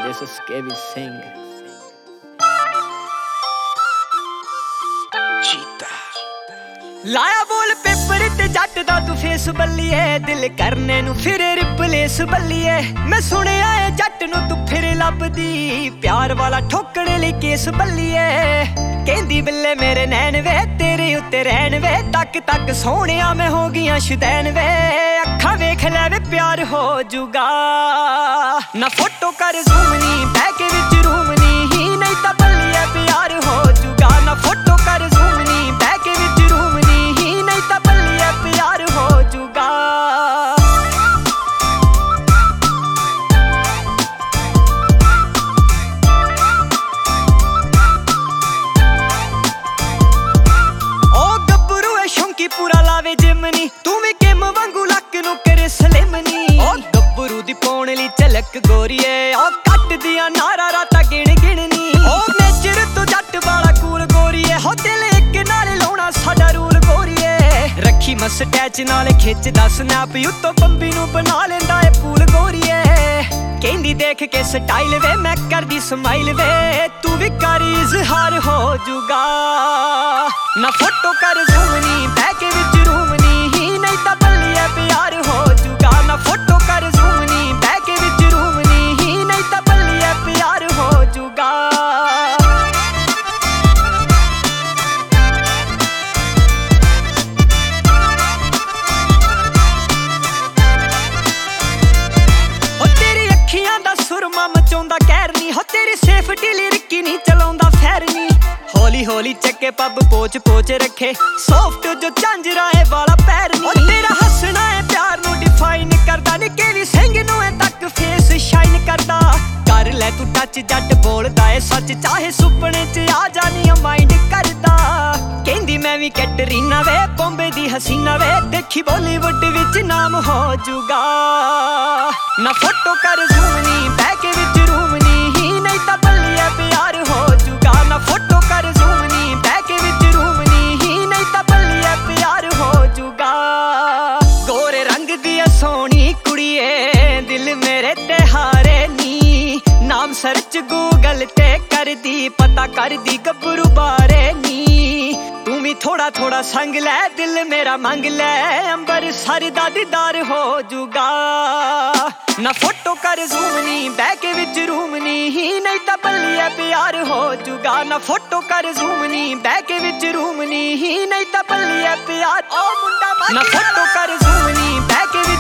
This is KB Singh. ਲਾਇਆ ਬੋਲ paper ਤੇ ਜੱਟ ਦਾ ਤੂੰ ਫੇਸ ਬੱਲੀਏ, ਦਿਲ ਕਰਨੇ ਨੂੰ ਫਿਰ ਰਿਪਲੇਸ ਬੱਲੀਏ। ਮੈਂ ਸੁਣਿਆ ਏ ਜੱਟ ਨੂੰ ਤੂੰ ਫਿਰ ਲੱਭਦੀ, ਪਿਆਰ ਵਾਲਾ ਠੋਕਣ ਲਈ ਕੇਸ ਬੱਲੀਏ। ਕਹਿੰਦੀ ਬਿੱਲੇ ਮੇਰੇ ਨੈਣ ਵੇ ਤੇਰੇ ਉੱਤੇ ਰਹਿਣ ਵੇ, ਤੱਕ ਤੱਕ ਸੋਹਣਿਆ ਮੈਂ ਹੋ ਗਈਆਂ ਸ਼ੁਦੈਨ ਵੇ। ਅੱਖਾਂ ਵੇਖ ਲੈ ਵੇ ਪਿਆਰ ਹੋ ਜੂਗਾ, ਨਾ ਫੋਟੋ ਕਰ ਜ਼ੂਮ ਨੀ ਬਹਿ ਕੇ ਵਿੱਚ ਰੂਮ ਨੀ, ਨਹੀਂ ਤਾਂ ਬੱਲੀਏ ਪਿਆਰ ਹੋ ਜੂਗਾ। ਨਾ ਫੋਟੋ ਕਰ ਜ਼ੂਮ ਨੀ ਬਹਿ ਕੇ ਵਿੱਚ ਰੂਮ ਨੀ, ਨਹੀਂ ਤਾਂ ਬੱਲੀਏ ਪਿਆਰ ਹੋ ਜੂਗਾ। ਉਹ ਗੱਭਰੂ ਐ ਸ਼ੌਂਕੀ ਪੂਰਾ ਲਾਵੇ ਜਿਮ ਨੀ, ਤੂੰ ਵੀ ਕਿਮ ਵਾਂਗੂ ਲੱਕ ਨੂੰ ਕਰੇ ਸਲਿਮ ਨੀ। ਉਹ ਗੱਭਰੂ ਦੀ ਪਾਉਣ ਲਈ ਝਲਕ ਗੋਰੀਏ, ਉਹ ਕੱਟਦੀਆਂ ਨਾਰਾ ਰਾਤਾਂ ਗਿਣ ਗਿਣ ਨੀ। ਉਹ ਨੇਚਰ ਤੋਂ ਜੱਟ ਵਾਲਾ ਕੂਲ ਗੋਰੀਏ, ਹੋ ਦਿਲ ਇੱਕ ਨਾਲ ਲਾਉਣਾ ਸਾਡਾ ਰੂਲ ਗੋਰੀਏ। ਰੱਖੀ ਮਸਟੈਚ ਨਾਲ ਖਿੱਚਦਾ ਸਨੈਪ, ਉੱਤੋਂ ਬੰਬੀ ਨੂੰ ਬਣਾ ਲੈਂਦਾ ਏ ਪੂਲ ਗੋਰੀਏ। ਕਹਿੰਦੀ ਦੇਖ ਕੇ ਸਟਾਈਲ ਵੇ ਮੈਂ ਕਰਦੀ ਸਮਾਈਲ ਵੇ, ਤੂੰ ਵੀ ਕਰ ਇਜ਼ਹਾਰ ਹੋ ਜੂਗਾ। ਨਾ ਫੋਟੋ ਕਰ ਜ਼ੂਮ ਨੀ ਬਹਿ ਕੇ ਵਿੱਚ ਰੂਮ ਨੀ, ਨਹੀਂ ਤਾਂ ਬੱਲੀਏ ਪਿਆਰ ਹੋ ਜੂਗਾ। ਨਾ ਫੋਟੋ ਕਰ ਜ਼ੂਮ ਨੀ ਬਹਿ ਕੇ ਵਿੱਚ ਰੂਮ ਨੀ, ਨਹੀਂ ਤਾਂ ਬੱਲੀਏ ਪਿਆਰ ਹੋ ਜੂਗਾ। ਸੁਰਮਾ ਮਚਾਉਂਦਾ ਕਹਿਰ ਨੀ, ਹੋ ਤੇਰੀ ਸੇਫਟੀ ਲਈ ਰਿੱਕੀ ਨੀ ਚਲਾਉਂਦਾ ਫੈਰ ਨੀ। ਹੌਲੀ ਹੌਲੀ ਚੱਕੇ ਪੱਬ ਪੋਚ ਪੋਚ ਰੱਖੇ, ਸੌਫਟ ਜੋ ਝਾਂਜਰਾ ਏ ਵਾਲਾ ਪੈਰ ਨੀ। ਹੋ ਤੇਰਾ ਹੱਸਣਾ ਏ ਪਿਆਰ ਨੂੰ ਡਿਫਾਈਨ ਕਰਦਾ, ਨਿੱਕੇ ਵੀ ਸਿੰਘ ਨੂੰ ਏ ਤੱਕ ਫੇਸ ਸ਼ਾਈਨ ਕਰਦਾ। ਕਰ ਲੈ ਤੂੰ ਟੱਚ ਜੱਟ ਬੋਲਦਾ ਏ ਸੱਚ, ਚਾਹੇ ਸੁਪਨੇ ਚ ਆ ਜਾਨੀ ਮਾਈਂਡ ਕਰਦਾ। ਕਹਿੰਦੀ ਮੈਂ ਵੀ ਕੈਟਰੀਨਾ ਵੇ ਬੰਬੇ ਦੀ ਹਸੀਨਾ ਵੇ, ਦੇਖੀ ਬਾਲੀਵੁੱਡ ਵਿੱਚ ਨਾਮ ਹੋ ਜੂਗਾ। ਨਾ ਫੋਟੋ ਕਰ ਜ਼ੂਮ ਨੀ ਬਹਿ ਕੇ ਵਿੱਚ ਰੂਮ ਨੀ, ਨਹੀਂ ਤਾਂ ਬੱਲੀਏ ਪਿਆਰ ਹੋ ਜੂਗਾ। ਨਾ ਫੋਟੋ ਕਰ ਜ਼ੂਮ ਨੀ ਬਹਿ ਕੇ ਵਿੱਚ ਰੂਮ ਨੀ, ਨਹੀਂ ਤਾਂ ਬੱਲੀਏ ਪਿਆਰ ਹੋ ਜੂਗਾ। ਗੋਰੇ ਰੰਗ ਦੀ ਸੋਹਣੀ ਕੁੜੀਏ, ਦਿਲ ਮੇਰੇ ਤੇ ਹਾਰੇ ਨੀ। ਨਾਮ ਸਰਚ ਗੂਗਲ ਤੇ ਕਰਦੀ, ਪਤਾ ਕਰਦੀ ਗੱਭਰੂ ਬਾਰੇ ਨੀ। ਤੂੰ ਵੀ ਥੋੜਾ ਥੋੜਾ ਸੰਗ ਲੈ, ਦਿਲ ਮੇਰਾ ਮੰਗ ਲੈ, ਅੰਬਰਸਰ ਦਾ ਦੀਦਾਰ ਹੋ ਜੂਗਾ। ਨਾ ਫੋਟੋ ਕਰ ਜ਼ੂਮ ਨੀ ਬਹਿ ਕੇ ਵਿੱਚ ਰੂਮ ਨੀ, ਨਹੀਂ ਤਾਂ ਬੱਲੀਏ ਪਿਆਰ ਹੋ ਜੂਗਾ। ਨਾ ਫੋਟੋ ਕਰ ਜ਼ੂਮ ਨੀ ਬਹਿ ਕੇ ਵਿੱਚ ਰੂਮ ਨੀ, ਨਹੀਂ ਤਾਂ ਬੱਲੀਏ ਪਿਆਰ। ਉਹ ਮੁੰਡਾ ਨਾ ਫੋਟੋ ਕਰ ਜ਼ੂਮ ਨੀ ਬਹਿ ਕੇ